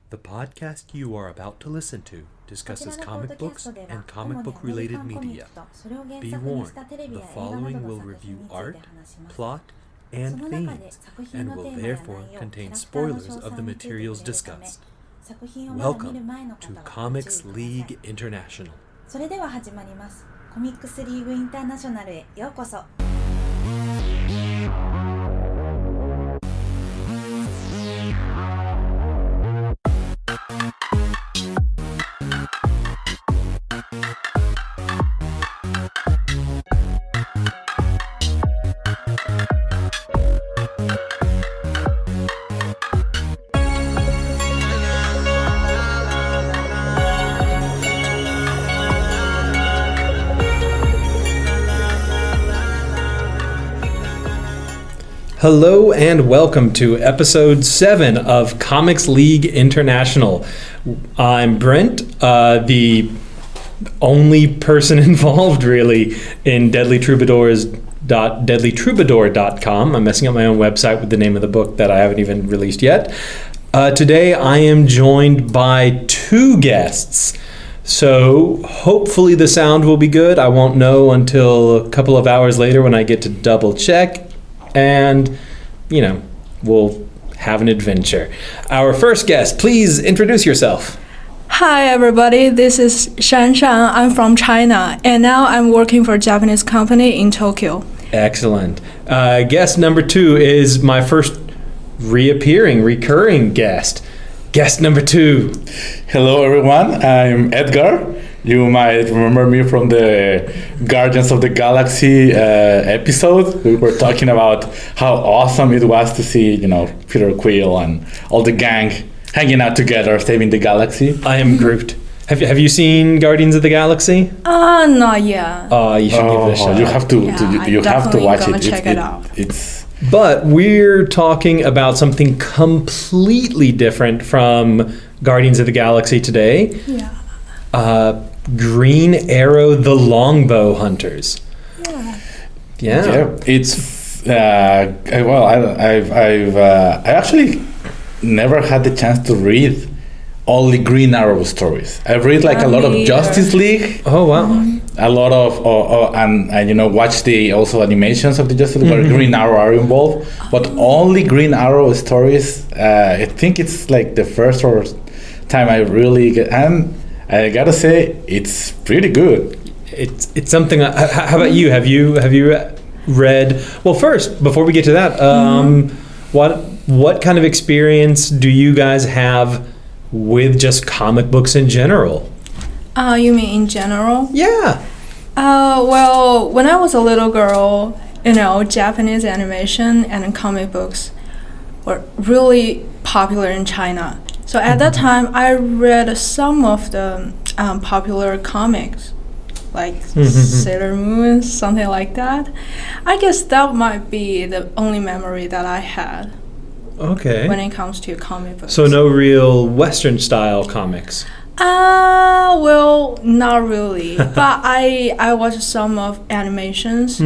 The podcast you are about to listen to discusses comic books and comic book related media. Be warned, the following will review art, plot, and themes, and will therefore contain spoilers of the materials discussed. Welcome to Comics League International. それでは始まります。コミックスリーグインターナショナルへようこそ。 Hello and welcome to episode 7 of Comics League International. I'm Brent, the only person involved really in deadlytroubadour.com. I'm messing up my own website with the name of the book that I haven't even released yet. Today I am joined by 2 guests. So hopefully the sound will be good. I won't know until a couple of hours later when I get to double check. And, we'll have an adventure. Our first guest, please introduce yourself. Hi, everybody. This is Shan Shan. I'm from China, and now I'm working for a Japanese company in Tokyo. Excellent. Guest number 2 is my first recurring guest. Guest number 2. Hello, everyone. I'm Edgar. You might remember me from the Guardians of the Galaxy episode. We were talking about how awesome it was to see, Peter Quill and all the gang hanging out together, saving the galaxy. I am Groot. Have you seen Guardians of the Galaxy? Not yet. You should give it a shot. You have to. You have to watch it. Check it out. But we're talking about something completely different from Guardians of the Galaxy today. Yeah. Green Arrow, the Longbow Hunters. Yeah. It's I've actually never had the chance to read all the Green Arrow stories. I've read a lot of Justice League. Oh wow. A lot of and watch the also animations of the Justice League where Green Arrow are involved, but only Green Arrow stories. I think it's like the first time I really get, and I gotta say it's pretty good. It's something. How about you? Have you read? Well, first before we get to that, what kind of experience do you guys have with just comic books in general? You mean in general? Yeah. Well, when I was a little girl, Japanese animation and comic books were really popular in China. So at that time, I read some of the popular comics, like Sailor Moon, something like that. I guess that might be the only memory that I had. Okay. When it comes to comic books. So no real Western style comics? Well, not really. But I watched some of animations,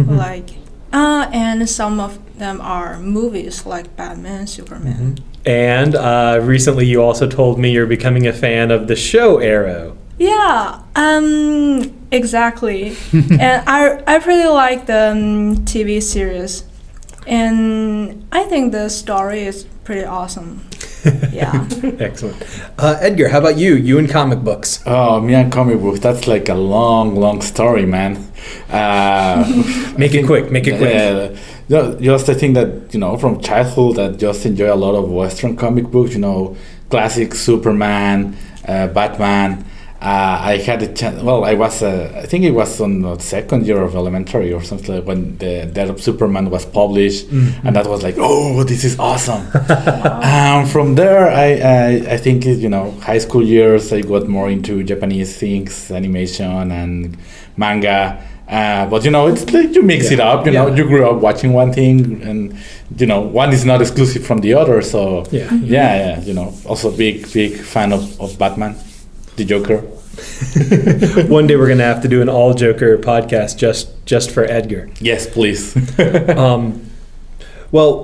and some of them are movies like Batman, Superman. And recently you also told me you're becoming a fan of the show Arrow. Yeah, exactly. And I really like the TV series. And I think the story is pretty awesome. Yeah. Excellent. Edgar, how about you? You and comic books? Oh, me and comic books. That's like a long story, man. Make it quick. Just I think that, from childhood, I just enjoy a lot of Western comic books, classic Superman, Batman. I had a chance, I think it was on the second year of elementary or something like when the Death of Superman was published, and that was like, oh, this is awesome. From there, I think, high school years, I got more into Japanese things, animation and manga. But it's like you mix it up, you grew up watching one thing and, one is not exclusive from the other. So also big fan of Batman. The Joker. One day we're going to have to do an all Joker podcast just for Edgar. Yes, please. Well,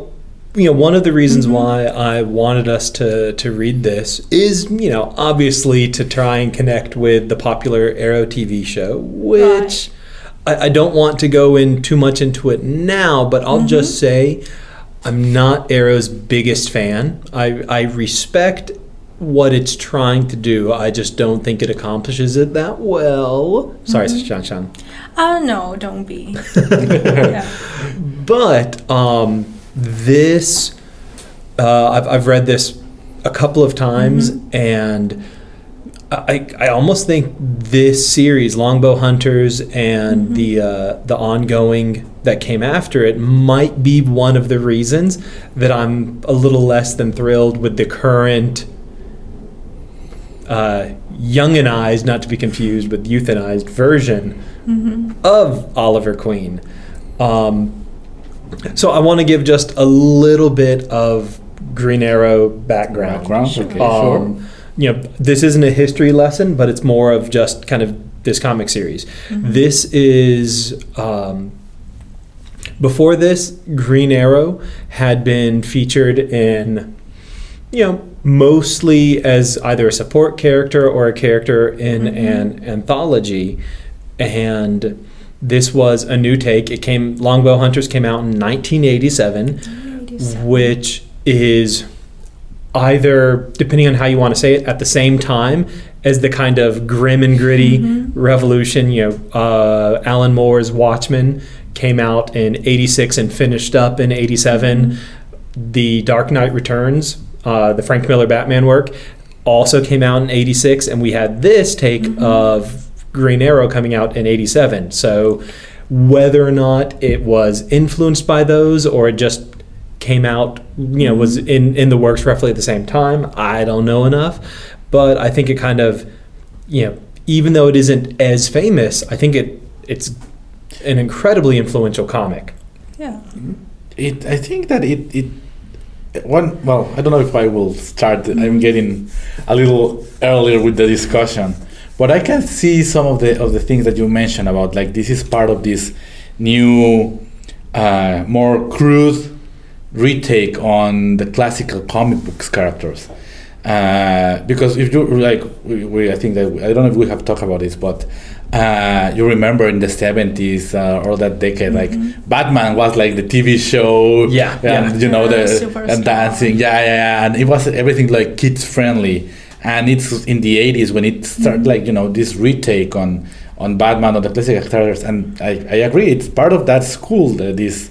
one of the reasons why I wanted us to read this is, obviously to try and connect with the popular Arrow TV show, which I don't want to go in too much into it now, but I'll just say I'm not Arrow's biggest fan. I respect what it's trying to do. I just don't think it accomplishes it that well. Sorry, Shan. No, don't be. Yeah. But this, I've read this a couple of times, and I almost think this series, Longbow Hunters, and the ongoing that came after it, might be one of the reasons that I'm a little less than thrilled with the current younginized, not to be confused with euthanized version of Oliver Queen. So I want to give just a little bit of Green Arrow background. Sure. This isn't a history lesson, but it's more of just kind of this comic series. This is before this, Green Arrow had been featured in, mostly as either a support character or a character in an anthology, and this was a new take. Longbow Hunters came out in 1987, which is either, depending on how you want to say it, at the same time as the kind of grim and gritty revolution. Alan Moore's Watchmen came out in 86 and finished up in 87. The Dark Knight Returns, the Frank Miller Batman work, also came out in 86, and we had this take of Green Arrow coming out in 87. So whether or not it was influenced by those or it just came out, was in the works roughly at the same time, I don't know enough. But I think it kind of, even though it isn't as famous, I think it's an incredibly influential comic. Yeah. I think that well, I don't know if I will start. I'm getting a little earlier with the discussion. But I can see some of the things that you mentioned about, like, this is part of this new, more crude retake on the classical comic books characters. Because if you like, I think that I don't know if we have talked about this, but you remember in the 70s or that decade, like Batman was like the TV show, and and dancing, and it was everything like kids friendly. And it's in the 80s when it started, this retake on Batman, on the classic characters. And I agree, it's part of that school, this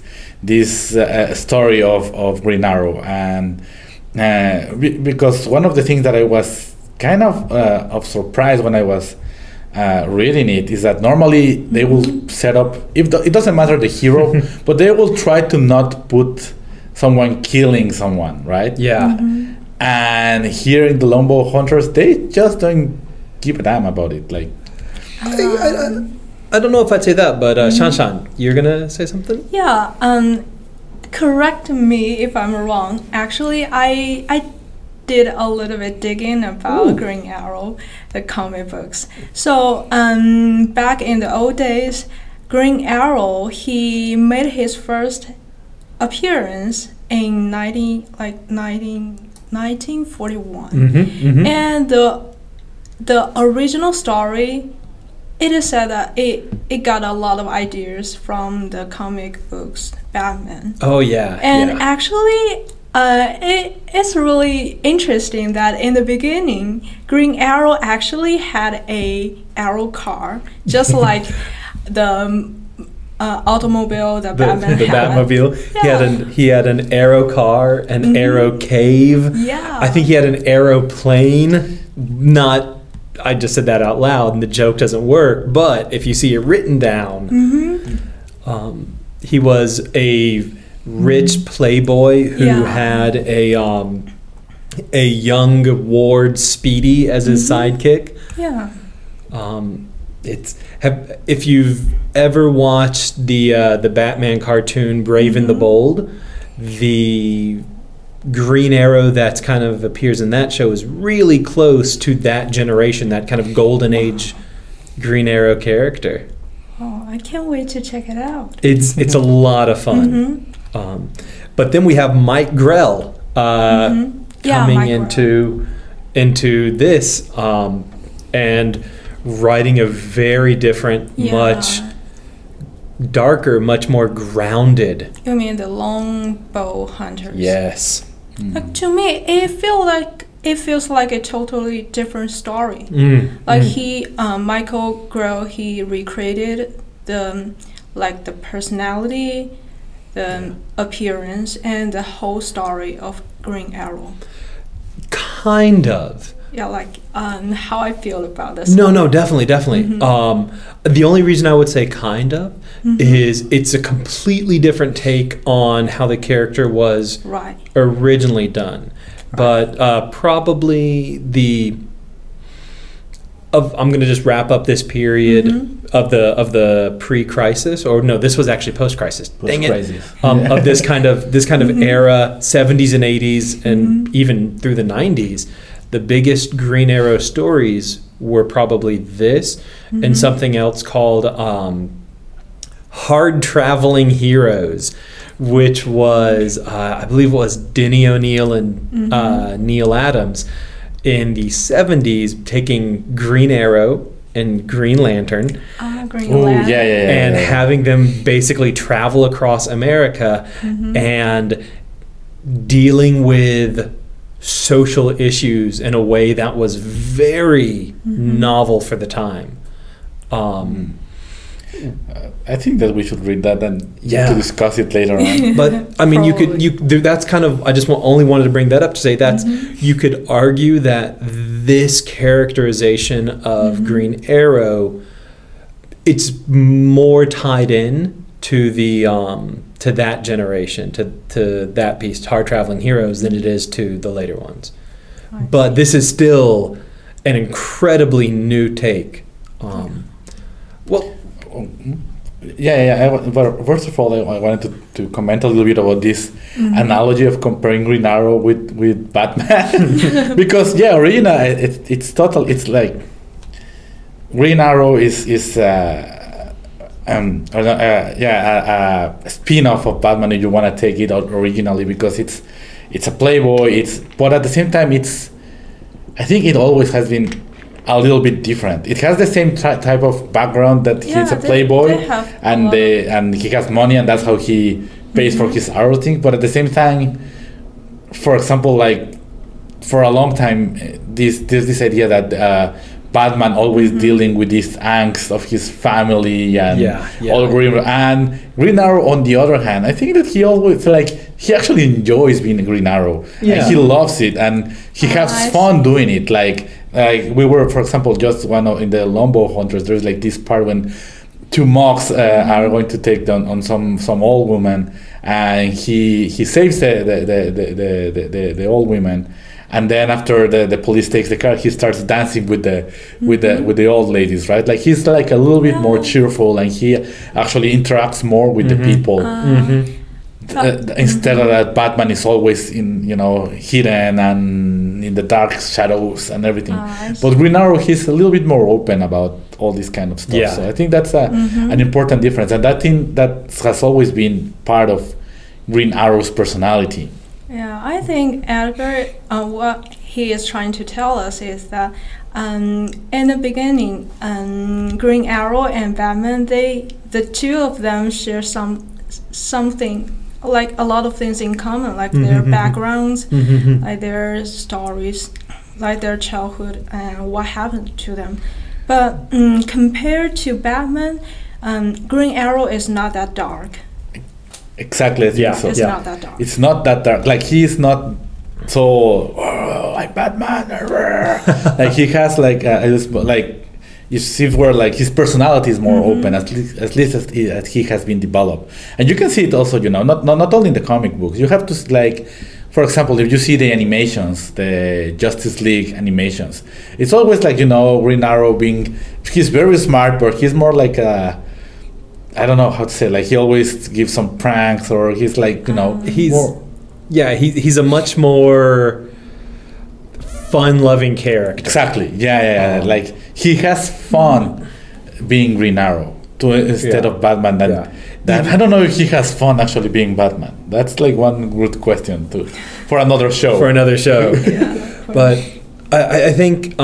story of Green Arrow. And because one of the things that I was kind of surprised when I was reading it is that normally they will set up, it doesn't matter the hero, but they will try to not put someone killing someone, right? Yeah. And here in the Longbow Hunters, they just don't give a damn about it. Like, I don't know if I'd say that, but Shan, you're gonna say something? Yeah. Correct me if I'm wrong. Actually, I did a little bit digging about Green Arrow, the comic books. So back in the old days, Green Arrow, he made his first appearance in 1941, and the original story, it is said that it got a lot of ideas from the comic books Batman. Oh yeah. And actually, it's really interesting that in the beginning, Green Arrow actually had a arrow car, just like the automobile that Batman had. The Batmobile. Yeah. He had an arrow car, an arrow cave. Yeah. I think he had an aeroplane. I just said that out loud and the joke doesn't work, but if you see it written down, he was a rich playboy who had a young Ward Speedy as his sidekick. Yeah. If you've ever watched the Batman cartoon Brave and the Bold, the Green Arrow that's kind of appears in that show is really close to that generation, that kind of golden age Green Arrow character. Oh, I can't wait to check it out. It's a lot of fun. But then we have Mike Grell Yeah, coming Mike into this and writing a very different, Yeah. much darker, much more grounded. You mean the Longbow Hunters? Yes. Like, to me, it feels like a totally different story. Like Michael Grell, he recreated the personality, the appearance, and the whole story of Green Arrow. Kind of. Yeah, like how I feel about this. No, definitely. The only reason I would say kind of is it's a completely different take on how the character was Right. originally done. But probably I'm going to just wrap up this period of the pre-crisis, or no, this was actually post-crisis. Dang it. Post-crisis. Of this kind of era, 70s and 80s, and even through the 90s. The biggest Green Arrow stories were probably this and something else called Hard Traveling Heroes, which was, I believe it was Denny O'Neil and Neil Adams in the 70s taking Green Arrow and Green Lantern Green Ooh, Lantern. and having them basically travel across America and dealing with social issues in a way that was very novel for the time. I think that we should read that and Yeah. to discuss it later on. But I mean, Probably. that's kind of, I just only wanted to bring that up to say that you could argue that this characterization of Green Arrow, it's more tied in to the to that generation, to that piece, Hard Traveling Heroes, than it is to the later ones. But this is still an incredibly new take. Well, But first of all, I wanted to comment a little bit about this analogy of comparing Green Arrow with Batman, because originally it's total. It's like Green Arrow is a spin-off of Batman if you want to take it out originally, because it's a playboy. But at the same time, I think it always has been a little bit different. It has the same type of background that he's a playboy, they have and he has money, and that's how he pays for his arrow thing. But at the same time, for example, like for a long time, there's this idea that Batman always dealing with this angst of his family and all Green. And Green Arrow, on the other hand, I think that he always he actually enjoys being a Green Arrow, and he loves it, and he has fun doing it. Like we were, for example, just in the Longbow Hunters. There's like this part when two monks are going to take down on some old woman, and he saves the old woman. And then after the police takes the car, he starts dancing with the old ladies, right? Like he's like a little bit more cheerful, and he actually interacts more with the people. Instead of that, Batman is always hidden and in the dark shadows and everything. But Green Arrow, he's a little bit more open about all this kind of stuff. Yeah. So I think that's an important difference, and that thing that has always been part of Green Arrow's personality. Yeah, I think Edgar, what he is trying to tell us is that in the beginning, Green Arrow and Batman, the two of them share something, like a lot of things in common, like their backgrounds, like their stories, like their childhood and what happened to them. But compared to Batman, Green Arrow is not that dark. Exactly, I think so. It's not that dark. It's not that dark. Like he's not so like Batman. Like he has you see where like his personality is more open, at least as he has been developed, and you can see it also. Not only in the comic books. You have to for example, if you see the animations, the Justice League animations, it's always like Green Arrow he's very smart, but he's more like a. I don't know how to say. Like he always gives some pranks, or he's like he's more, he's a much more fun-loving character. Exactly. Yeah. Like he has fun being Green Arrow instead of Batman. That I don't know if he has fun actually being Batman. That's like one good question too, for another show. For another show. Yeah. But I think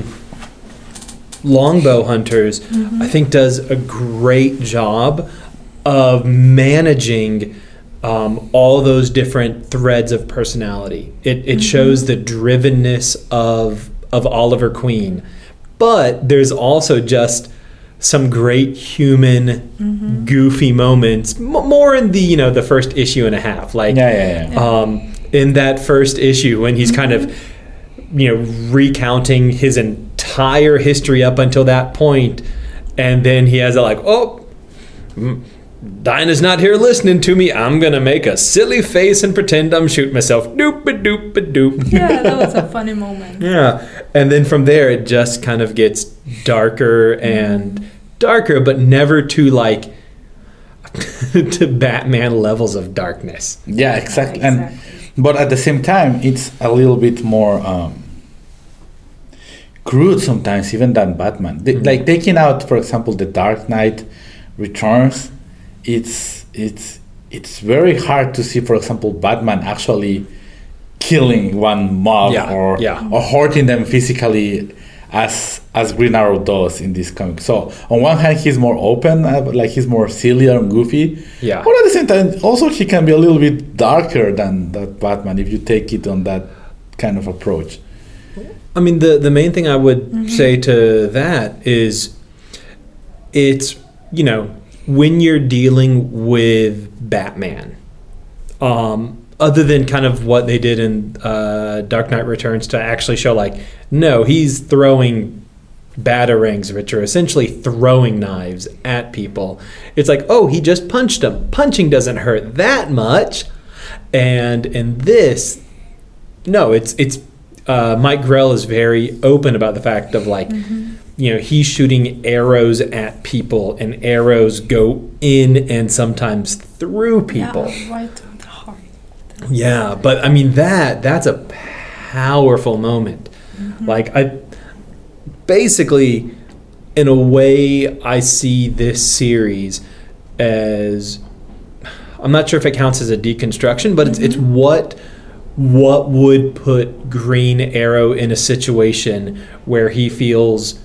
Longbow Hunters, I think, does a great job of managing all those different threads of personality. It shows the drivenness of Oliver Queen, but there's also just some great human goofy moments, more in the the first issue and a half, like in that first issue when he's kind of recounting his entire history up until that point, and then he has a Dinah's not here listening to me. I'm gonna make a silly face and pretend I'm shooting myself. Doop-a-doop-a-doop. Yeah, that was a funny moment. Yeah, and then from there it just kind of gets darker and darker, but never to to Batman levels of darkness. Yeah, exactly. But at the same time, it's a little bit more crude sometimes, even than Batman. Like taking out, for example, the Dark Knight Returns. It's very hard to see, for example, Batman actually killing one mob or hurting them physically as Green Arrow does in this comic. So on one hand, he's more open, like he's more sillier and goofy. Yeah. But at the same time, also he can be a little bit darker than that Batman if you take it on that kind of approach. I mean, the main thing I would say to that is it's, when you're dealing with Batman, other than kind of what they did in Dark Knight Returns to actually show no, he's throwing batarangs, which are essentially throwing knives at people. It's he just punched him. Punching doesn't hurt that much. And in this, no, it's Mike Grell is very open about the fact of he's shooting arrows at people, and arrows go in and sometimes through people. Yeah, right through the heart. Yeah, but I mean that's a powerful moment. I basically, in a way, I see this series as, I'm not sure if it counts as a deconstruction, but it's what would put Green Arrow in a situation where he feels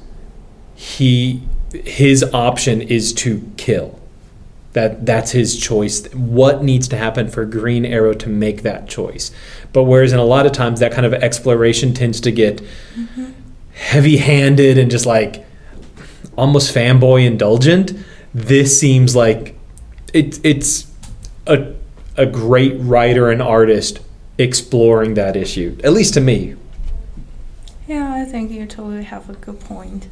his option is to kill. That's his choice. What needs to happen for Green Arrow to make that choice? But whereas in a lot of times that kind of exploration tends to get heavy-handed and just almost fanboy indulgent, this seems like it's a great writer and artist exploring that issue, at least to me. Yeah, I think you totally have a good point.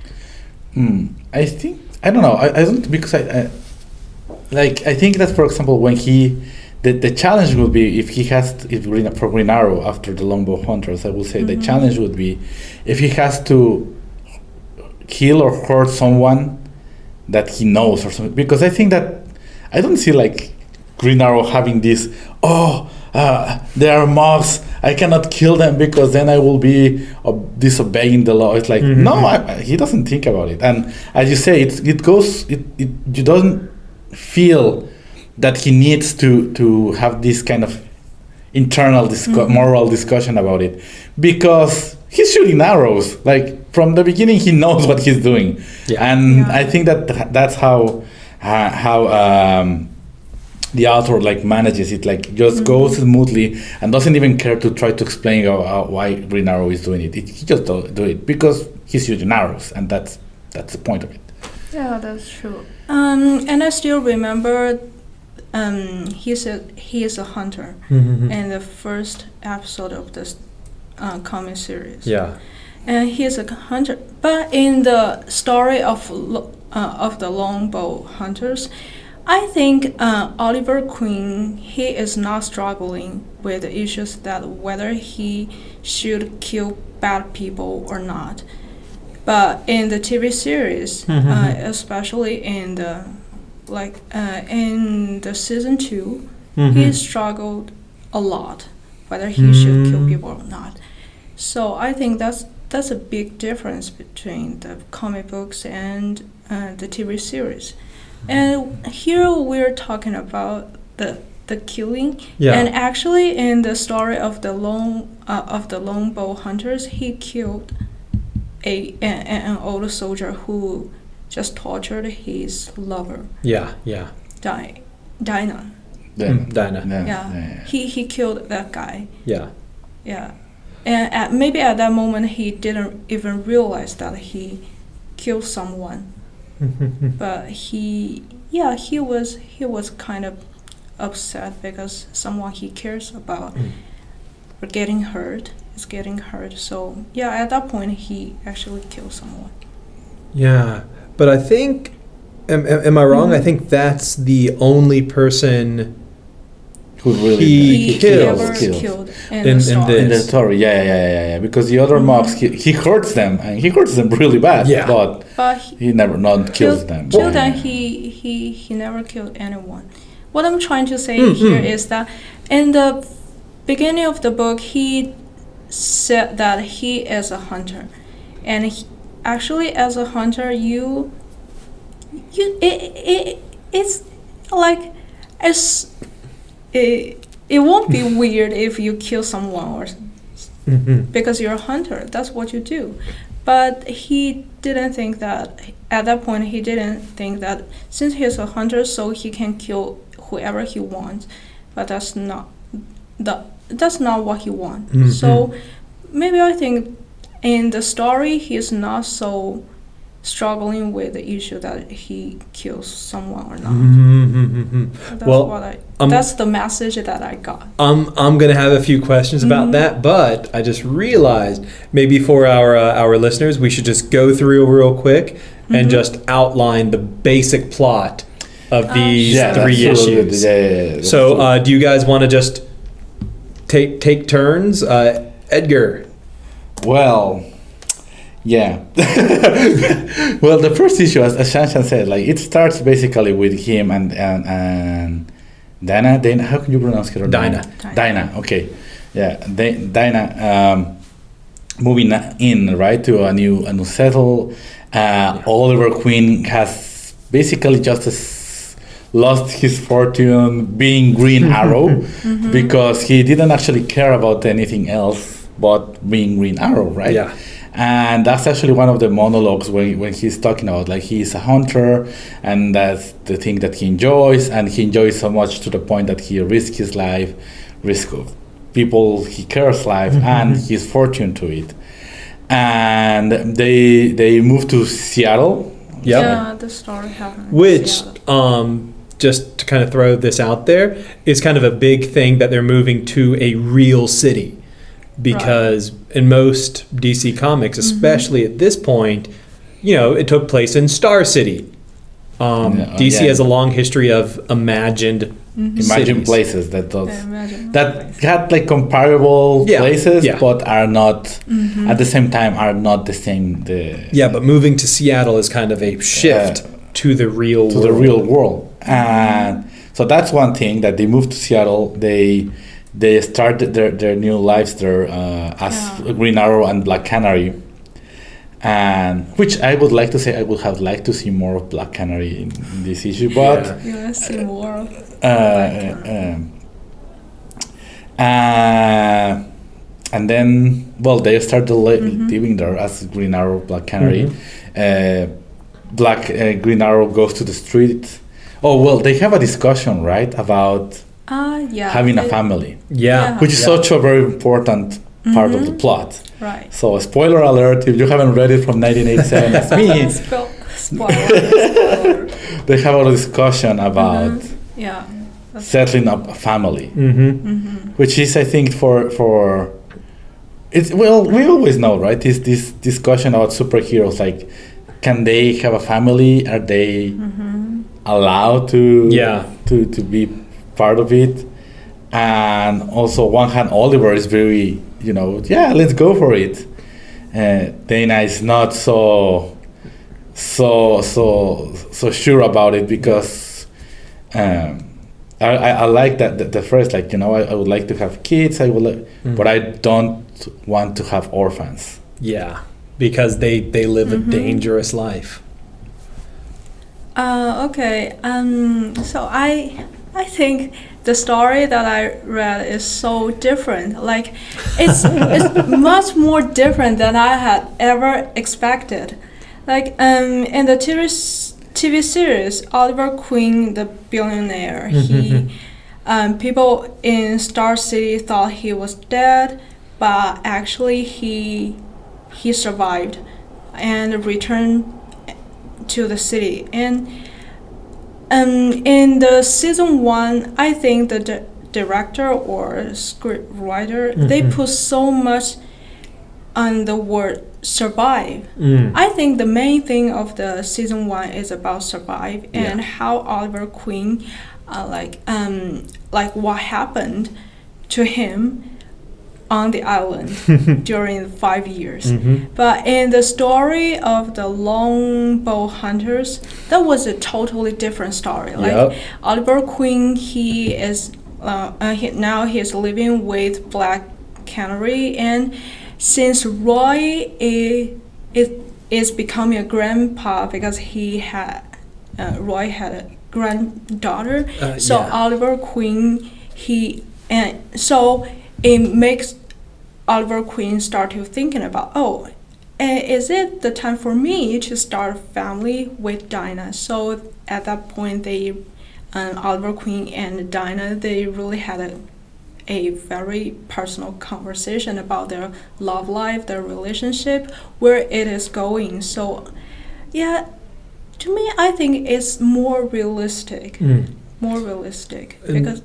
I think, I don't know, I don't, because I think that, for example, when the challenge would be for Green Arrow after the Longbow Hunters, I would say the challenge would be if he has to kill or hurt someone that he knows or something, because I think that I don't see Green Arrow having this, they are mobs, I cannot kill them because then I will be disobeying the law. It's he doesn't think about it. And as you say, you don't feel that he needs to have this kind of internal moral discussion about it, because he's shooting arrows. From the beginning, he knows what he's doing. I think that's how the author manages it, just goes smoothly and doesn't even care to try to explain why Green Arrow is doing it. He just do it because he's shooting arrows, and that's the point of it. Yeah, that's true. And I still remember he said he is a hunter in the first episode of this comic series. Yeah. And he is a hunter, but in the story of the Longbow Hunters, I think Oliver Queen, he is not struggling with the issues that whether he should kill bad people or not. But in the TV series, especially in the season 2, he struggled a lot whether he should kill people or not. So I think that's a big difference between the comic books and the TV series. And here we're talking about the the killing. Yeah. And actually, in the story of the longbow hunters, he killed an old soldier who just tortured his lover, Yeah. Yeah. Dinah. Dinah. Yeah. He killed that guy. Yeah. Yeah. And maybe at that moment he didn't even realize that he killed someone. But he was kind of upset because someone he cares about is getting hurt. So yeah, at that point he actually killed someone. Yeah. But I think, am I wrong? I think that's the only person Who really He kills. ever kills. killed In in the story. In the story, yeah. Because the other mobs, he hurts them, and he hurts them really bad. Yeah. But But he never not kills them. Till then, Yeah. he never killed anyone. What I'm trying to say here is that in the beginning of the book, he said that he is a hunter, and actually, as a hunter, it's like it won't be weird if you kill someone or because you're a hunter. That's what you do. But he didn't think that at that point. He didn't think that since he's a hunter, so he can kill whoever he wants. But that's not what he wants. So maybe I think in the story he's not so struggling with the issue that he kills someone or not. That's the message that I got. I'm gonna have a few questions about that, but I just realized maybe for our listeners, we should just go through real quick and just outline the basic plot of these three issues. Yeah. So, do you guys want to just take turns? Edgar. Well, yeah. Well, the first issue, as Shanshan said, like it starts basically with him and Dinah. How can you pronounce her name? Dinah. Okay. Yeah. Dinah moving in right to a new settle. Oliver Queen has basically just lost his fortune being Green Arrow because he didn't actually care about anything else but being Green Arrow, right? Yeah. And that's actually one of the monologues when he's talking about like he's a hunter and that's the thing that he enjoys, and he enjoys so much to the point that he risks his life, risk of people he cares life and his fortune to it. And they moved to Seattle. Yep. Yeah, the story happened. Which, just to kind of throw this out there, is kind of a big thing that they're moving to a real city. Because in most DC comics, especially at this point, it took place in Star City. DC has a long history of imagined cities. Places that had like comparable places, but are not at the same time are not the same. But moving to Seattle is kind of a shift to the real world. The real world, and so that's one thing that they moved to Seattle. They started their new lives there as Green Arrow and Black Canary, and which I would like to say I would have liked to see more of Black Canary in this issue, but you want to see more of and then they started living there as Green Arrow, Black Canary. Green Arrow goes to the street. They have a discussion, right, about having a family, which is such a very important part of the plot. Right. So, spoiler alert: if you haven't read it from 1987, as me, spoiler. They have a discussion about settling up a family, which is, I think, for it's we always know, right? This discussion about superheroes, like, can they have a family? Are they allowed to be part of it? And also, one hand, Oliver is very, let's go for it. Dana is not so sure about it because I like that the first, I would like to have kids. But I don't want to have orphans. Yeah, because they live a dangerous life. Okay. So I think the story that I read is so different. Like, it's much more different than I had ever expected. Like, in the TV series, Oliver Queen, the billionaire, people in Star City thought he was dead, but actually he survived and returned to the city. And in the season 1, I think the director or script writer, they put so much on the word survive. I think the main thing of the season 1 is about survive and how Oliver Queen, like what happened to him on the island during 5 years. But in the story of the Longbow Hunters, that was a totally different story. Like Oliver Queen, he is now he's living with Black Canary, and since Roy is becoming a grandpa because Roy had a granddaughter, Oliver Queen so it makes Oliver Queen start to thinking about, is it the time for me to start a family with Dinah? So at that point, Oliver Queen and Dinah, they really had a very personal conversation about their love life, their relationship, where it is going. So, yeah, to me, I think it's more realistic. More realistic because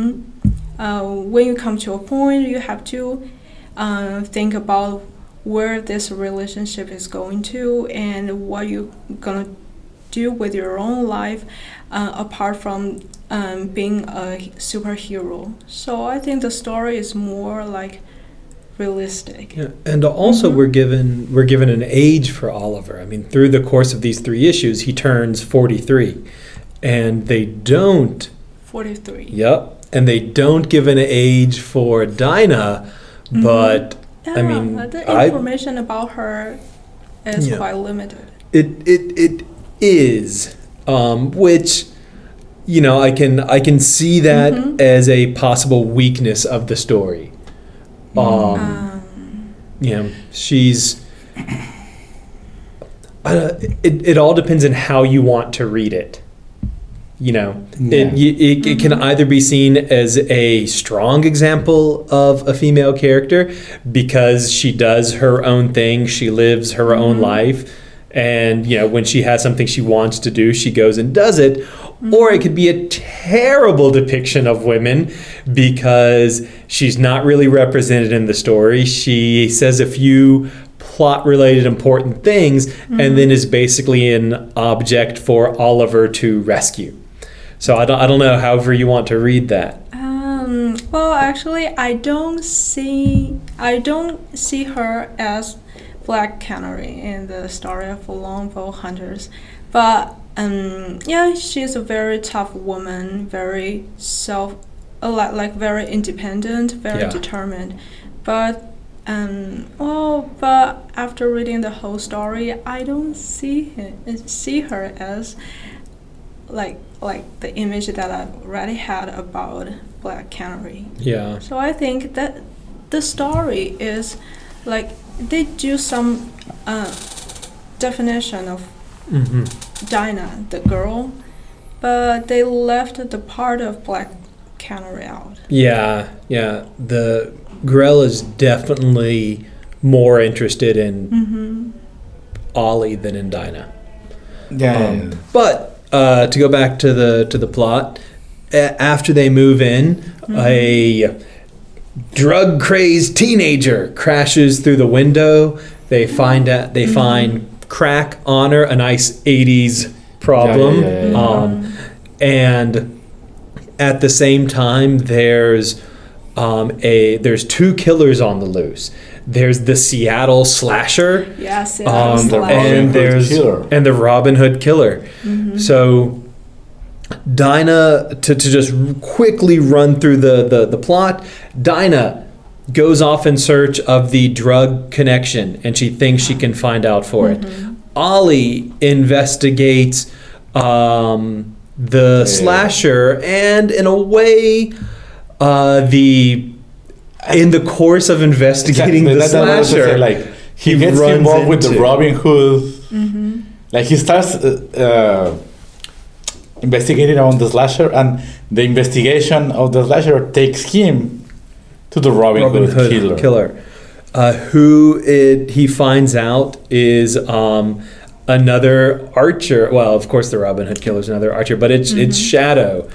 when you come to a point, you have to think about where this relationship is going to and what you're gonna do with your own life apart from being a superhero. So I think the story is more like realistic. Yeah. And also we're given an age for Oliver. I mean, through the course of these 3 issues, he turns 43, and they don't. 43. Yep. And they don't give an age for Dinah, but I mean, the information about her is quite limited. It is, which, you know, I can see that as a possible weakness of the story. You know, she's. It all depends on how you want to read it. You know, it can either be seen as a strong example of a female character because she does her own thing, she lives her own life, and, you know, when she has something she wants to do, she goes and does it. Or it could be a terrible depiction of women because she's not really represented in the story. She says a few plot-related important things and then is basically an object for Oliver to rescue. So I don't know, however you want to read that. Well, actually, I don't see her as Black Canary in the story of Longbow Hunters, but she's a very tough woman, very very independent, very determined. But but after reading the whole story, I don't see her as like the image that I already had about Black Canary. Yeah. So I think that the story is like they do some definition of Dinah, the girl, but they left the part of Black Canary out. Yeah. The Grell is definitely more interested in Ollie than in Dinah. Yeah. But to go back to the plot, after they move in, a drug-crazed teenager crashes through the window. They find crack on her, a nice 80s problem. And at the same time, there's 2 killers on the loose. There's the Seattle slasher, and the Robin Hood killer. So Dinah, to just quickly run through the plot, Dinah goes off in search of the drug connection, and she thinks she can find out for it. Ollie investigates the slasher, and in a way, in the course of investigating the slasher, like he gets involved with the Robin Hood. Mm-hmm. Like he starts investigating on the slasher, and the investigation of the slasher takes him to the Robin Hood killer. Who he finds out is another archer. Well, of course, the Robin Hood killer is another archer, but it's Shadow.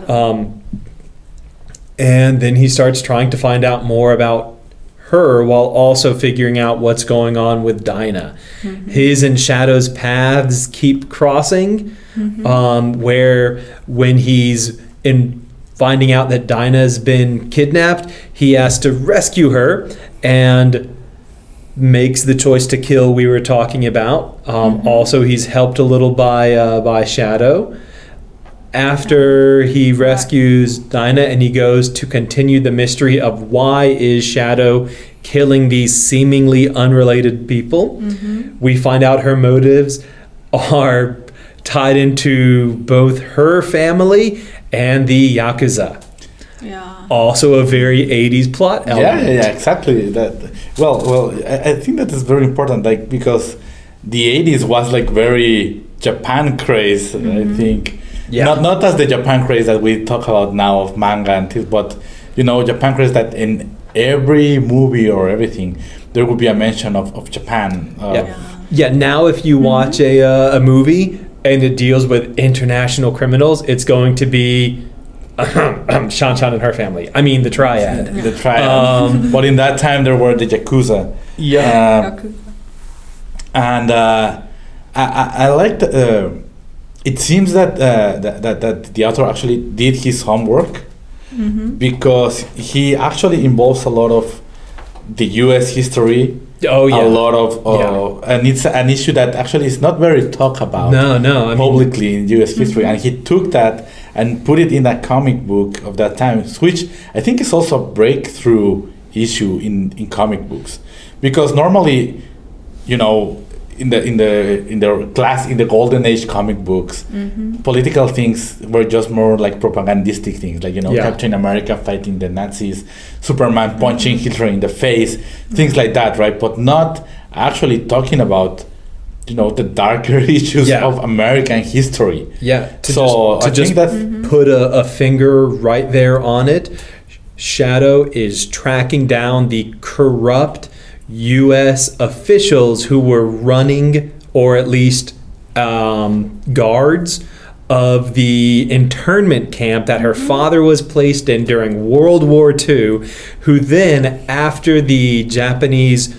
And then he starts trying to find out more about her while also figuring out what's going on with Dinah. Mm-hmm. His and Shadow's paths keep crossing, where when he's in finding out that Dinah's been kidnapped, he has to rescue her and makes the choice to kill we were talking about. Also, he's helped a little by Shadow. After he rescues Dinah and he goes to continue the mystery of why is Shadow killing these seemingly unrelated people, we find out her motives are tied into both her family and the Yakuza. Yeah. Also a very 80s plot element. Yeah, exactly. I think that is very important, like, because the 80s was like very Japan craze, I think. Yeah. Not as the Japan craze that we talk about now of manga and things, but Japan craze that in every movie or everything there would be a mention of Japan. Now if you watch a movie and it deals with international criminals, it's going to be Shan and her family. I mean the Triad. The Triad. But in that time there were the Yakuza. And I liked. It seems that the author actually did his homework, because he actually involves a lot of the U.S. history. Oh yeah, a lot of and it's an issue that actually is not very talked about. No, publicly in U.S. history, and he took that and put it in a comic book of that time, which I think is also a breakthrough issue in comic books, because normally, in the golden age comic books, political things were just more like propagandistic things, like Captain America fighting the Nazis, Superman punching Hitler in the face, things like that, right? But not actually talking about the darker issues of American history. Put a finger right there on it, Shadow is tracking down the corrupt U.S. officials who were running, or at least guards, of the internment camp that her father was placed in during World War II, who then, after the Japanese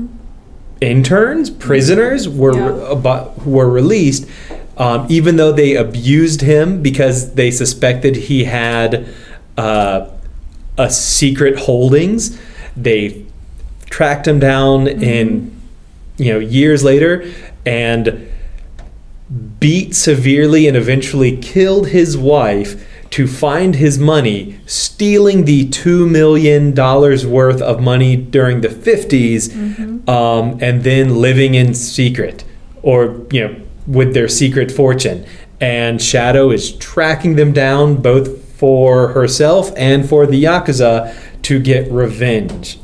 prisoners were released, even though they abused him because they suspected he had a secret holdings, they tracked him down in years later and beat severely and eventually killed his wife to find his money, stealing the $2 million worth of money during the 50s, and then living in secret, or with their secret fortune. And Shadow is tracking them down both for herself and for the Yakuza to get revenge.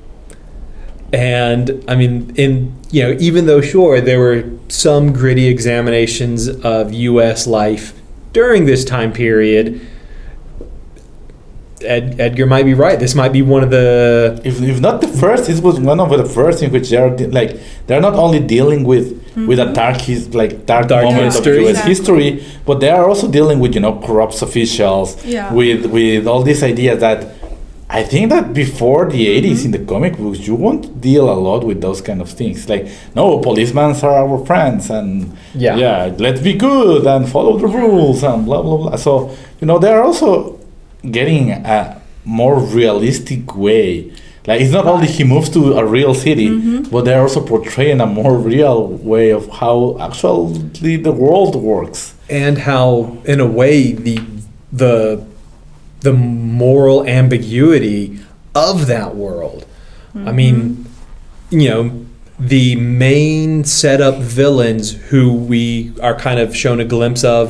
And I mean, even though there were some gritty examinations of U.S. life during this time period, Edgar might be right. This might be one of the, if not the first, it was one of the first in which they're not only dealing with a dark moment of U.S. history, but they are also dealing with corrupt officials, with all these ideas that. I think that before the 80s in the comic books, you won't deal a lot with those kind of things. Like, no, policemen are our friends, and let's be good and follow the rules and blah, blah, blah. So, they're also getting a more realistic way. Like, it's not only he moves to a real city, but they're also portraying a more real way of how actually the world works. And how, in a way, the moral ambiguity of that world. I mean, the main setup villains who we are kind of shown a glimpse of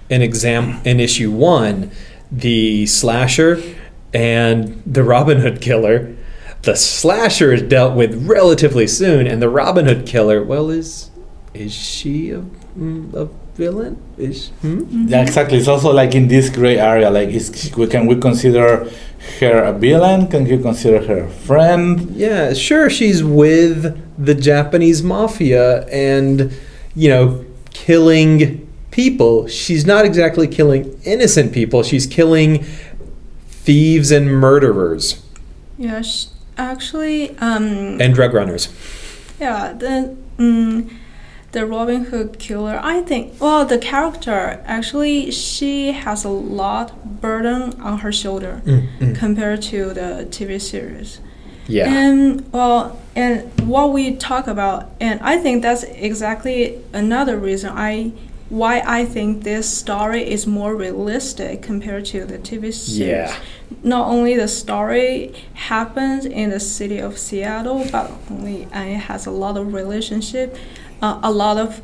in issue 1, the slasher and the Robin Hood killer. The slasher is dealt with relatively soon, and the Robin Hood killer, well, is she a villain? Yeah, exactly. It's also like in this gray area. Like, can we consider her a villain? Can we consider her a friend? Yeah, sure. She's with the Japanese mafia, and killing people. She's not exactly killing innocent people. She's killing thieves and murderers. Yeah, actually. And drug runners. Yeah, the Robin Hood killer, I think, well, the character, actually, she has a lot burden on her shoulder compared to the TV series. Yeah. And what we talk about, and I think that's exactly another reason why I think this story is more realistic compared to the TV series. Yeah. Not only the story happens in the city of Seattle, but it has a lot of relationship, a lot of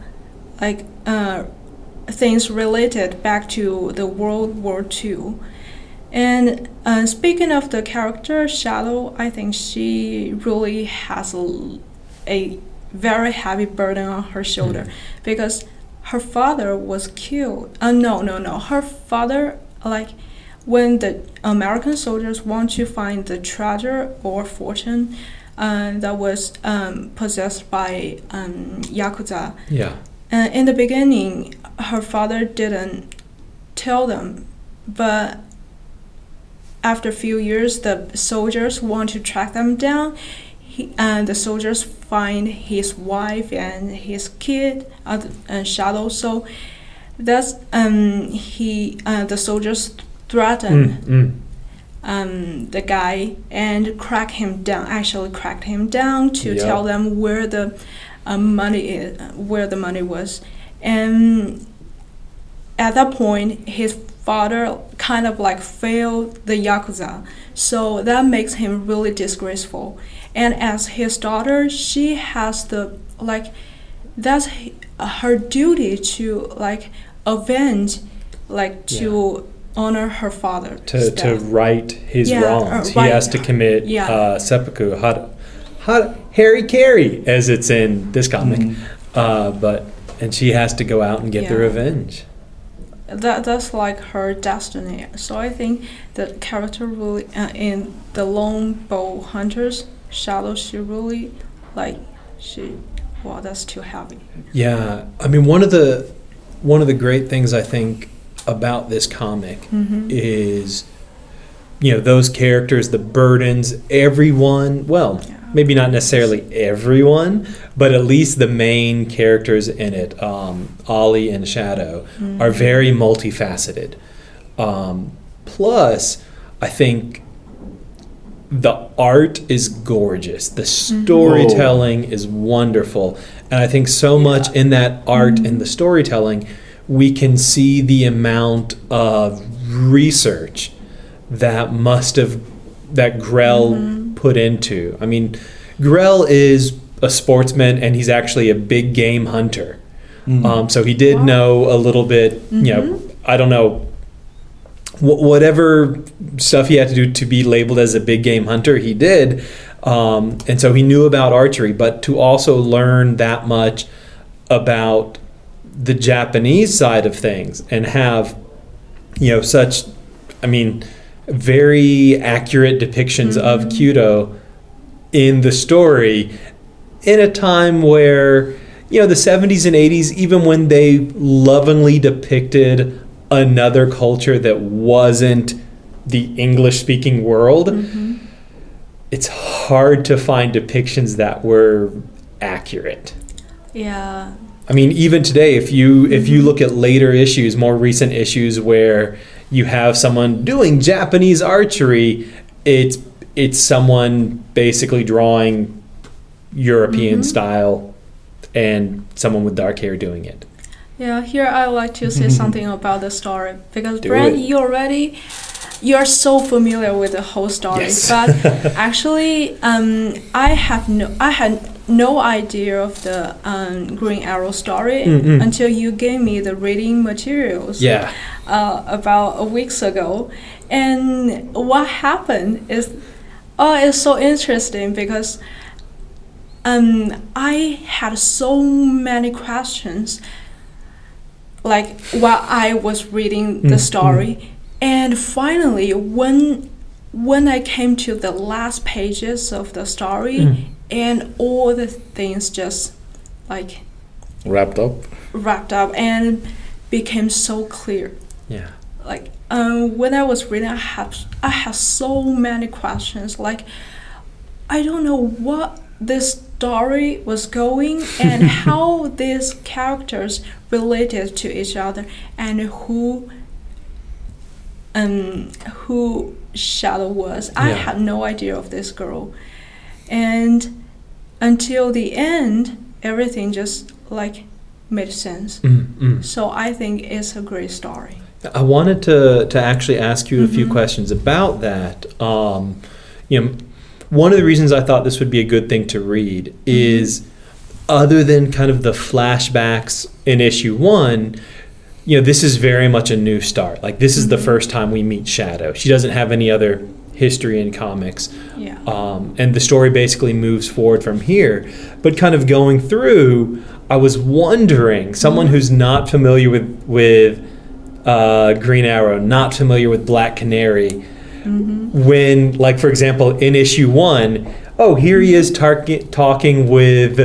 things related back to the World War II. And speaking of the character Shadow, I think she really has a very heavy burden on her shoulder because her father was killed. Her father, when the American soldiers want to find the treasure or fortune that was possessed by Yakuza. Yeah. In the beginning, her father didn't tell them, but after a few years, the soldiers want to track them down. The soldiers find his wife and his kid and Shadow. So that's the soldiers threaten the guy and cracked him down to tell them where the money was. And at that point, his father kind of failed the Yakuza, so that makes him really disgraceful. And as his daughter, she has that's her duty to avenge, to honor her father. To right his wrongs. He has to commit seppuku, harikari, as it's in this comic. And she has to go out and get the revenge. That's her destiny. So I think the character really in the Lone Bow Hunters, Shadow, she really that's too heavy. Yeah, I mean one of the great things I think about this comic is those characters, the burdens, everyone. Well, maybe not necessarily everyone, but at least the main characters in it, Ollie and Shadow, are very multifaceted. Plus, I think the art is gorgeous. The storytelling is wonderful. And I think so much in that art and the storytelling, we can see the amount of research that Grell put into. I mean, Grell is a sportsman and he's actually a big game hunter. So he did know a little bit, I don't know, whatever stuff he had to do to be labeled as a big game hunter, he did. And so he knew about archery, but to also learn that much about the Japanese side of things and have, such, very accurate depictions of Kyudo in the story in a time where, the 70s and 80s, even when they lovingly depicted another culture that wasn't the English-speaking world, it's hard to find depictions that were accurate. Yeah. I mean, even today, if you look at later issues, more recent issues where you have someone doing Japanese archery, it's someone basically drawing European style and someone with dark hair doing it. Yeah, here I would like to say something about the story because Brent, you're so familiar with the whole story. Yes. But actually, I had no idea of the Green Arrow story Mm-mm. until you gave me the reading materials. Yeah. About a weeks ago, and what happened is, it's so interesting because I had so many questions, like while I was reading the story, and finally when I came to the last pages of the story, and all the things just like Wrapped up. and became so clear. Yeah. Like when I was reading, I have so many questions. Like I don't know what this story was going and how these characters related to each other, and who Shadow was. I Yeah. had no idea of this girl, and until the end, everything just like made sense. So I think it's a great story. I wanted to actually ask you a few questions about that. One of the reasons I thought this would be a good thing to read is, other than kind of the flashbacks in issue 1, this is very much a new start. Like, this is the first time we meet Shadow. She doesn't have any other history in comics. Yeah. And the story basically moves forward from here. But kind of going through, I was wondering, someone who's not familiar with Green Arrow, not familiar with Black Canary, when, like, for example, in issue 1, here he is talking with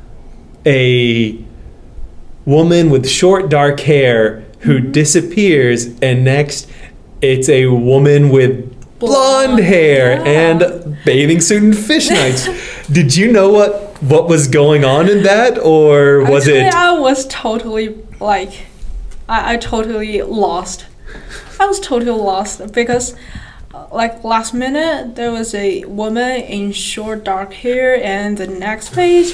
a woman with short dark hair who disappears, and next it's a woman with blonde hair and bathing suit and fishnets. Did you know what was going on in that, or was Actually, it? I was totally like, I totally lost. I was totally lost because, like, last minute there was a woman in short dark hair, and the next page,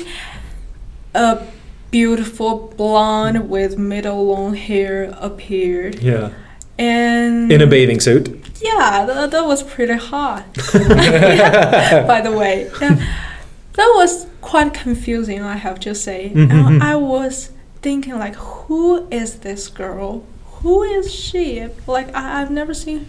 a beautiful blonde with middle long hair appeared. Yeah. And In a bathing suit. yeah, that was pretty hot. Yeah, by the way, yeah, that was quite confusing, I have to say. And I was thinking, like, who is this girl? Who is she? Like, I've never seen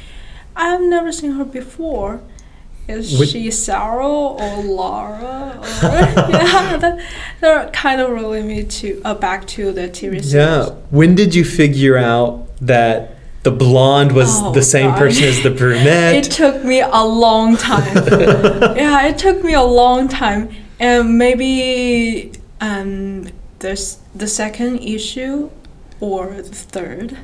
her before. Is she Sarah or Laura? Or, yeah, that kind of relate me to back to the TV series. Yeah. When did you figure out that the blonde was the same God. person as the brunette? It took me a long time. Yeah, it took me a long time, and maybe there's the second issue or the third,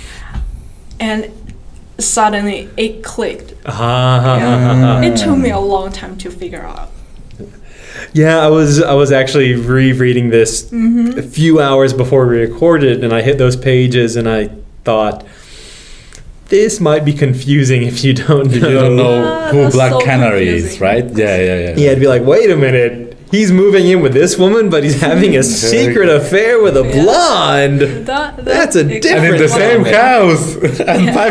and suddenly it clicked. Yeah. It took me a long time to figure out. Yeah, I was actually rereading this a few hours before we recorded, and I hit those pages and I thought, this might be confusing if you don't know. You don't know who that's Black so Canary is, confusing. right? Yeah. Yeah, I'd be like, wait a minute, he's moving in with this woman, but he's having a secret affair with a blonde. That's a exactly different And in the what same I meant. house, and 5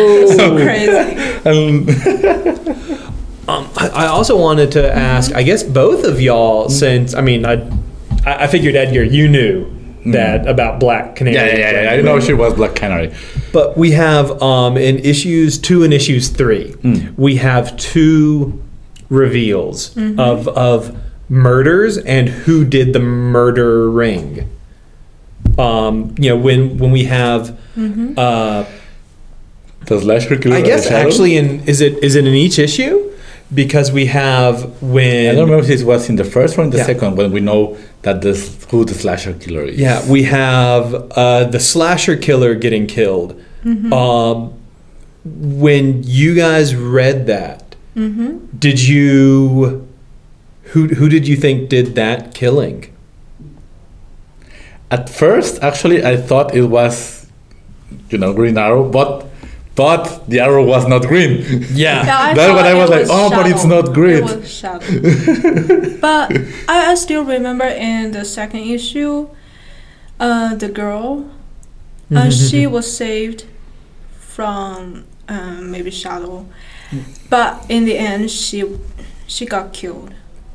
minutes. So crazy. I also wanted to ask, I guess both of y'all, since, I figured, Edgar, you knew that about Black Canary. Yeah. I didn't know she was Black Canary. But we have, in issues 2 and issues 3, we have 2 reveals of murders and who did the murdering. When we have The slasher killer. I guess of the shadow? actually is it in each issue? Because we have when I don't remember if it was in the first or in the Yeah. second when we know that who the slasher killer is. Yeah, we have the slasher killer getting killed. When you guys read that, did you who did you think did that killing? At first, actually, I thought it was, Green Arrow, but the arrow was not green. Yeah. Yeah, That's thought what I it was like, but it's Shadow. not great. It was Shadow. But I still remember in the second issue, the girl, she was saved from maybe Shadow, but in the end she got killed.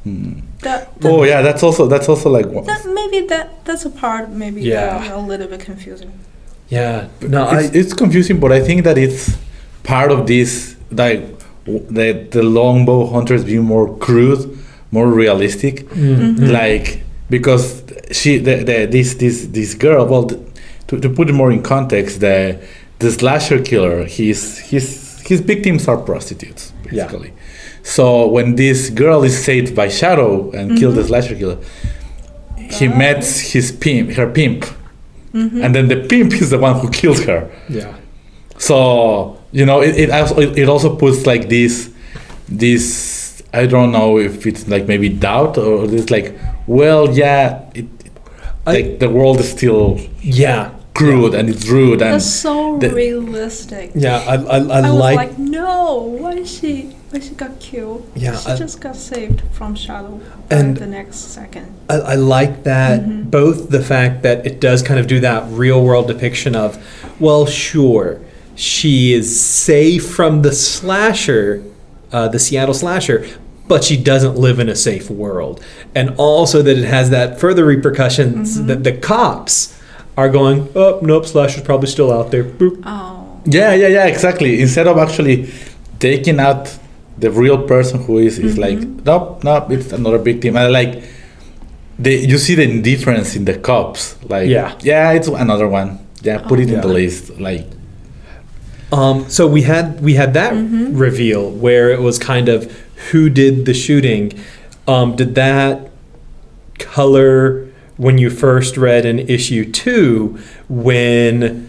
Oh yeah, that's also like one. That's a part maybe Yeah. a little bit confusing. Yeah. No, It's confusing, but I think that it's part of this, like the longbow hunters being more crude, more realistic, like because this girl. Well, to put it more in context, the slasher killer, his victims are prostitutes basically. So when this girl is saved by Shadow and killed the slasher killer, he meets her pimp. And then the pimp is the one who kills her. yeah. So it also puts like this I don't know if it's like maybe doubt or this like, well, yeah, like the world is still Yeah. crude and it's rude and That's so realistic. Yeah. I I was like. like, no, why she got killed? Yeah, she just got saved from Shadow And- the next second. I like that, both the fact that it does kind of do that real world depiction of, well, sure, she is safe from the slasher, the Seattle slasher, but she doesn't live in a safe world. And also that it has that further repercussions that the cops are going, oh, nope, slasher's probably still out there. Boop. Oh, yeah, exactly. Instead of actually taking out the real person who is like, nope, it's another victim. And like, you see the difference in the cops. Like, yeah, it's another one. Yeah, put it in the list. Like, So we had that reveal where it was kind of who did the shooting. Did that color when you first read in issue 2 when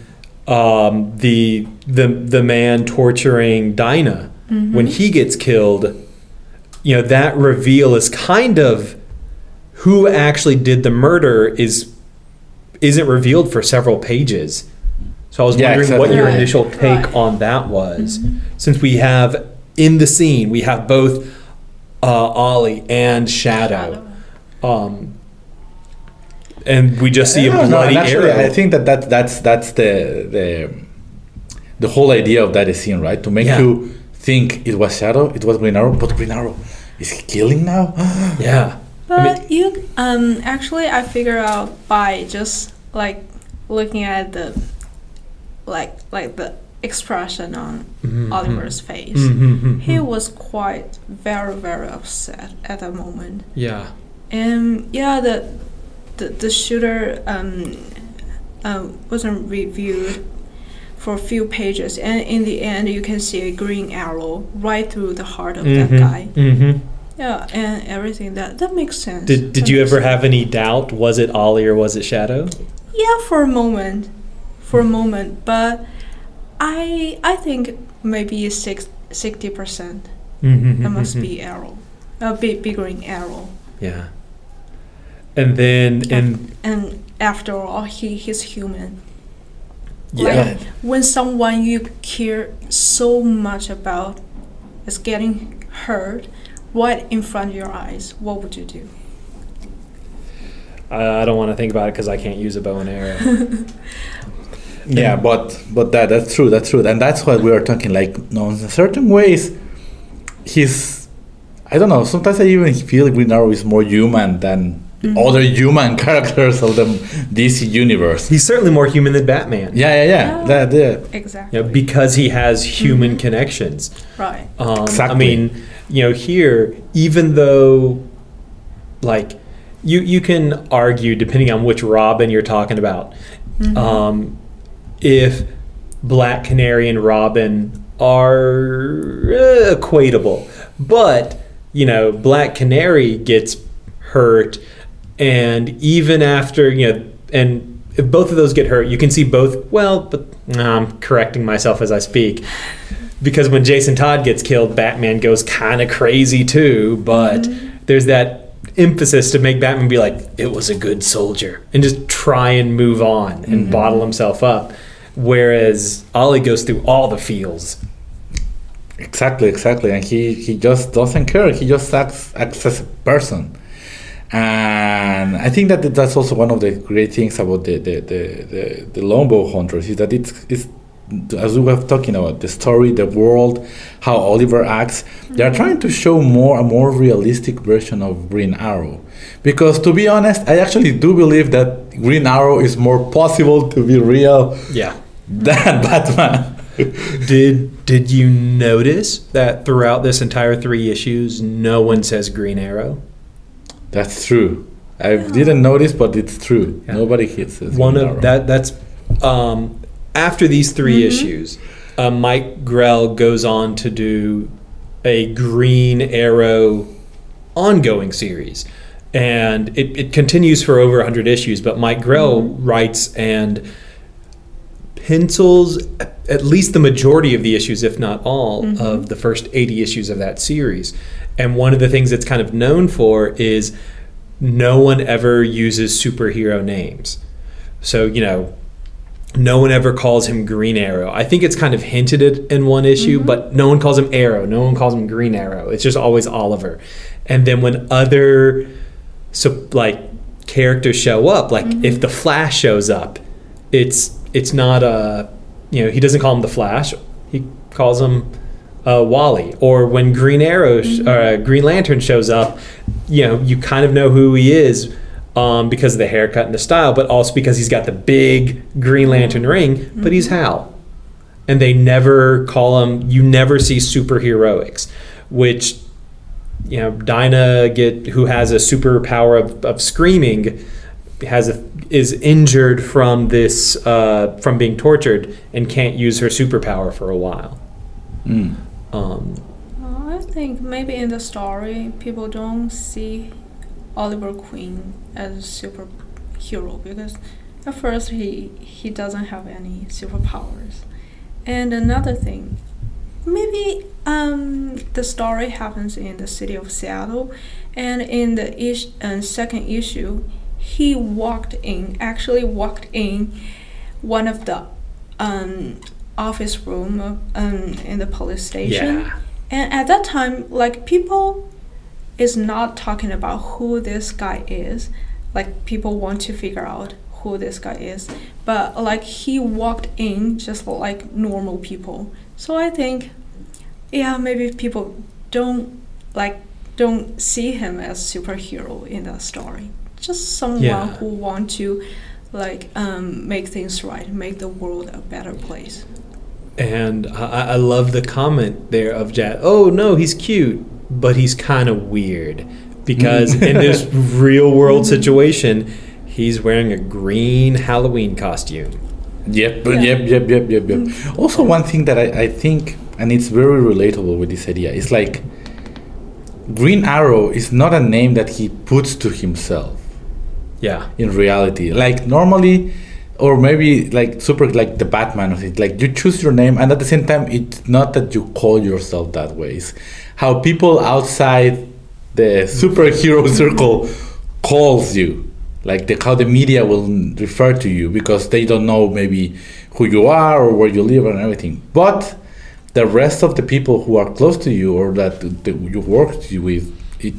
the man torturing Dinah when he gets killed? That reveal is kind of who actually did the murder isn't revealed for several pages. So I was wondering what your Right. initial take Right. on that was, since we have in the scene we have both Ollie and Shadow. And we just see a bloody actually, arrow. I think that's the whole idea of that scene, right? To make you think it was Shadow, it was Green Arrow, but Green Arrow is he killing now? Yeah. but you actually I figure out by just like looking at the like the expression on Oliver's face. He was quite very, very upset at that moment. Yeah. And yeah, the shooter wasn't reviewed for a few pages, and in the end you can see a green arrow right through the heart of that guy. Yeah, and everything that makes sense. Did you ever have any doubt? Was it Ollie or was it Shadow? Yeah, for a moment, but I think maybe 60%. It must be arrow, a big green arrow. Yeah. And then And after all, he's human. yeah. Like when someone you care so much about is getting hurt right in front of your eyes, what would you do? I don't want to think about it because I can't use a bow and arrow. Yeah, but that's true, and that's what we are talking. Like, no, in certain ways, I don't know. Sometimes I even feel Green Arrow is more human than other human characters of the DC universe. He's certainly more human than Batman. Yeah. Exactly. Because he has human connections. Right. Exactly. I mean, here, even though, like, you can argue, depending on which Robin you're talking about, if Black Canary and Robin are equatable. But, Black Canary gets hurt, and even after, and if both of those get hurt, you can see both, but I'm correcting myself as I speak. Because when Jason Todd gets killed, Batman goes kind of crazy too, but there's that emphasis to make Batman be like, it was a good soldier, and just try and move on and bottle himself up. Whereas Ollie goes through all the feels. Exactly, and he just doesn't care. He just acts as a person. And I think that's also one of the great things about the longbow hunters is that it's as we were talking about the story, the world, how Oliver acts, they are trying to show a more realistic version of Green Arrow. Because to be honest, I actually do believe that Green Arrow is more possible to be real than Batman. Did you notice that throughout this entire 3 issues, no one says Green Arrow? That's true. I didn't notice, but it's true. Yeah. Nobody says Green Arrow. That's after these 3 issues, Mike Grell goes on to do a Green Arrow ongoing series. And it continues for over 100 issues, but Mike Grell writes and pencils at least the majority of the issues, if not all, of the first 80 issues of that series. And one of the things it's kind of known for is no one ever uses superhero names. So, you know, no one ever calls him Green Arrow. I think it's kind of hinted at in one issue, but no one calls him Arrow. No one calls him Green Arrow. It's just always Oliver. And then when other characters show up, like if the Flash shows up, it's not he doesn't call him the Flash. He calls him Wally. Or when Green Arrow Green Lantern shows up, you kind of know who he is because of the haircut and the style, but also because he's got the big Green Lantern ring, but he's Hal. And they never call him, you never see superheroics, which, Dinah who has a superpower of screaming, is injured from this from being tortured and can't use her superpower for a while. I think maybe in the story people don't see Oliver Queen as a superhero because at first he doesn't have any superpowers. And another thing, maybe the story happens in the city of Seattle, and in the second issue he walked in one of the office room in the police station, and at that time, people is not talking about who this guy is. People want to figure out who this guy is, but he walked in just like normal people. So I think, maybe people don't see him as superhero in that story. Just someone who want to make things right, make the world a better place. And I love the comment there of Jack. Oh no, he's cute, but he's kind of weird because in this real world situation, he's wearing a green Halloween costume. Yep. Also, one thing that I think, and it's very relatable with this idea, is Green Arrow is not a name that he puts to himself. Yeah. In reality, normally, or maybe the Batman of it, you choose your name, and at the same time, it's not that you call yourself that way. It's how people outside the superhero circle calls you, how the media will refer to you because they don't know maybe who you are or where you live and everything. But the rest of the people who are close to you or that you work with,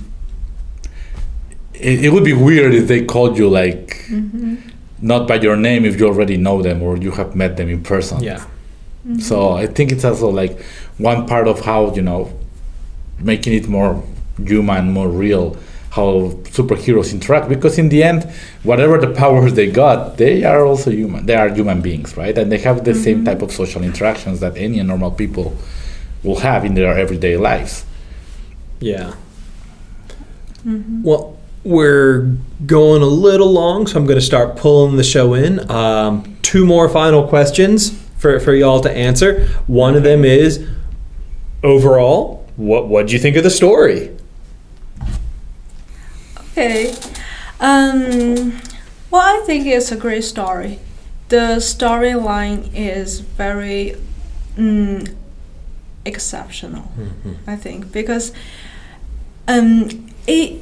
it would be weird if they called you not by your name if you already know them or you have met them in person. Yeah. So I think it's also one part of how, making it more human, more real, how superheroes interact, because in the end, whatever the powers they got, they are also human. They are human beings, right? And they have the same type of social interactions that any normal people will have in their everyday lives. Yeah. Well, we're going a little long, so I'm going to start pulling the show in. 2 more final questions for y'all to answer. One of them is, overall, what'd you think of the story? Okay. Well, I think it's a great story. The storyline is very exceptional, I think, because it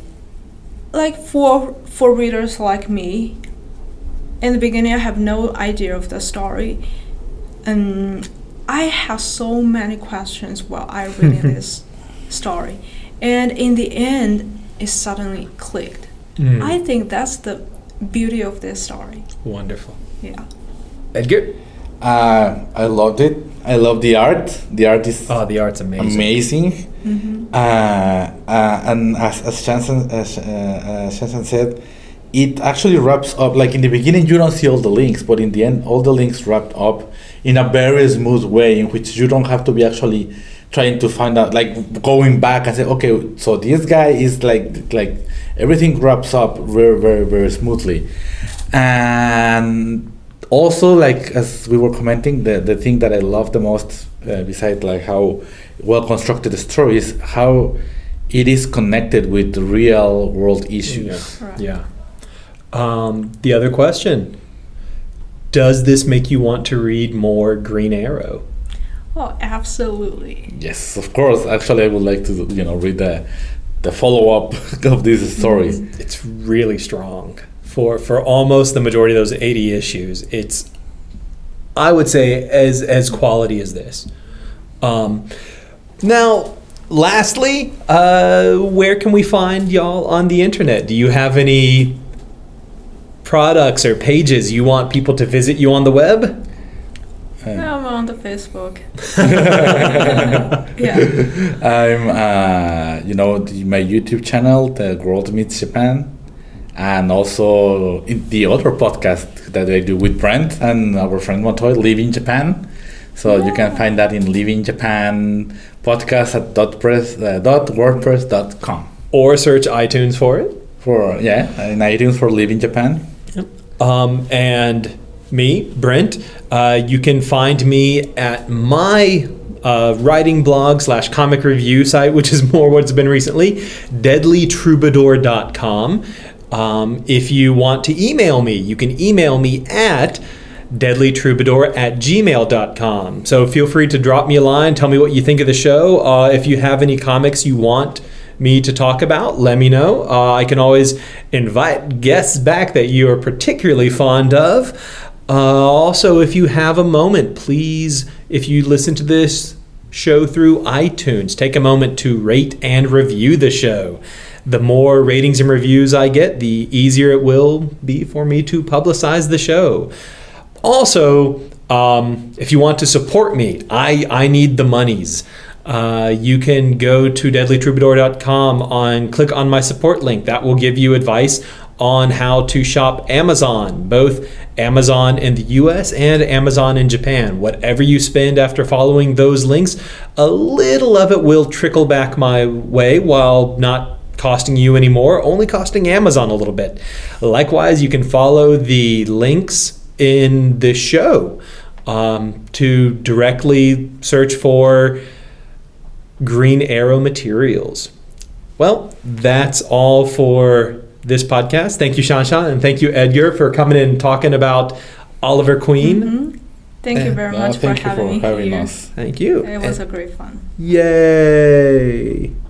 for readers like me, in the beginning I have no idea of the story, and I have so many questions while I read this story, and in the end it suddenly clicked. I think that's the beauty of this story. Wonderful. Yeah. Edgar? I loved it. I love the art. The art is Oh, the art's amazing. amazing. Mm-hmm. And as Shansan said, it actually wraps up. Like in the beginning, you don't see all the links, but in the end, all the links wrapped up in a very smooth way, in which you don't have to be actually trying to find out, like going back and say, okay, so this guy is like everything wraps up very, very, very smoothly. And also, like as we were commenting, the thing that I love the most, besides like how well constructed the story, is how it is connected with the real world issues. Right. Yeah. The other question: does this make you want to read more Green Arrow? Oh, absolutely. Yes, of course. Actually, I would like to read the follow up of this story. It's really strong for almost the majority of those 80 issues. It's, I would say, as quality as this. Now, lastly, where can we find y'all on the internet? Do you have any products or pages you want people to visit you on the web? I'm on the Facebook. Yeah. I'm, my YouTube channel, The World Meets Japan, and also in the other podcast that I do with Brent and our friend Montoy, Live in Japan. So you can find that in Live in Japan podcast at .wordpress.com. Or search iTunes for it. In iTunes for Live in Japan. And me, Brent, you can find me at my writing blog / comic review site, which is more what's been recently, deadlytroubadour.com. If you want to email me, you can email me at deadlytroubadour@gmail.com. So feel free to drop me a line, tell me what you think of the show. If you have any comics you want me to talk about, let me know. I can always invite guests back that you are particularly fond of. Also, if you have a moment, please, if you listen to this show through iTunes, take a moment to rate and review the show. The more ratings and reviews I get, the easier it will be for me to publicize the show. Also, if you want to support me, I need the monies. You can go to deadlytroubadour.com click on my support link. That will give you advice on how to shop Amazon, both Amazon in the US and Amazon in Japan. Whatever you spend after following those links, a little of it will trickle back my way while not costing you any more, only costing Amazon a little bit. Likewise, you can follow the links in the show to directly search for Green Arrow materials. Well, that's all for this podcast. Thank you, Shanshan, and thank you, Edgar, for coming in and talking about Oliver Queen. Mm-hmm. Thank you very much for having me here. us. Thank you. It was a great fun. Yay!